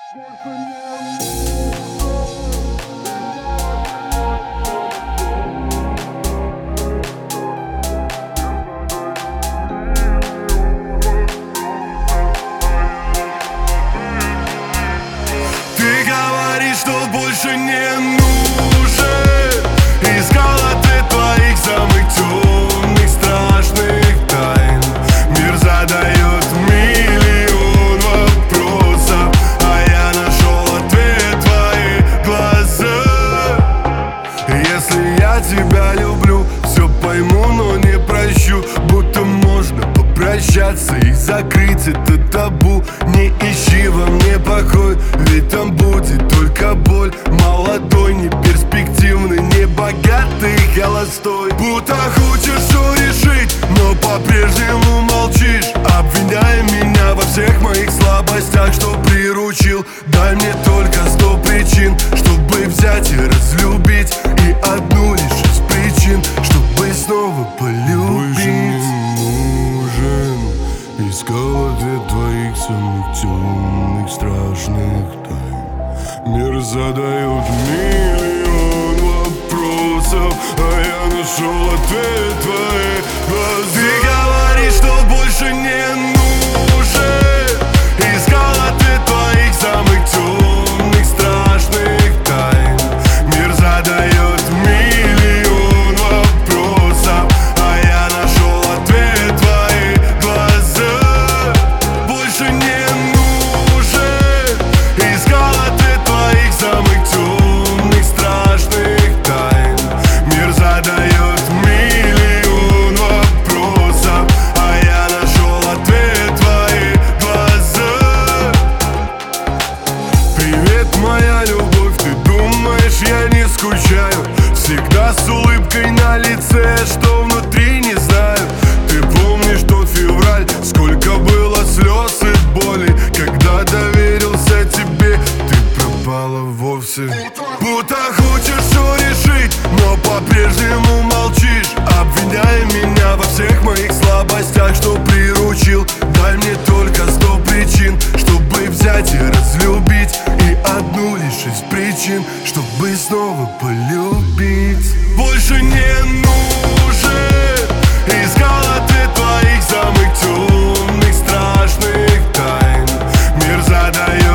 Ты говоришь, что больше не нужен. Искал ответ твоих самых темных, страшных тайн. Мир задает миллион вопросов, а я нашел ответ в твоих глазах. Если я тебя люблю, все пойму, но не прощу. Будто можно попрощаться и закрыть это табу. Не ищи во мне покой, ведь там будет только боль. Молодой, не перспективный, не богатый, холостой. Будто хочешь все решить, но по-прежнему молчишь, обвиняя меня во всех моих слабостях, что приручил. Дай мне только 100 причин, чтобы взять и разлюбить, и одну лишь из причин, чтобы снова полюбить. Больше не нужен. Искал ответ твоих самых темных, страшных тайн. Мир задает миллион вопросов, а я нашел ответ в твоих глазах. Ты говоришь, что больше не нужен. Искал ответ твоих самых темных, страшных тайн. Мир задает миллион вопросов, а я нашел ответ в твоих глазах. Больше не нужен. Искал ответ твоих самых темных, страшных тайн. Мир задает миллион вопросов, а я нашел ответ в твоих глазах. Привет, моя любовь, ты думаешь, я не скучаю? Всегда с улыбкой на лице, что внутри не знаю. Ты помнишь тот февраль, сколько было слез и боли, когда доверился тебе, ты пропала вовсе. Будто хочешь все решить, но по-прежнему молчишь, обвиняя меня во всех моих слабостях, что приручил. Дай мне только 100 причин, чтобы взять и разлюбить, и одну лишь из причин, чтобы снова полюбить. Больше не нужен. Искал ответ твоих самых темных, страшных тайн. Мир задает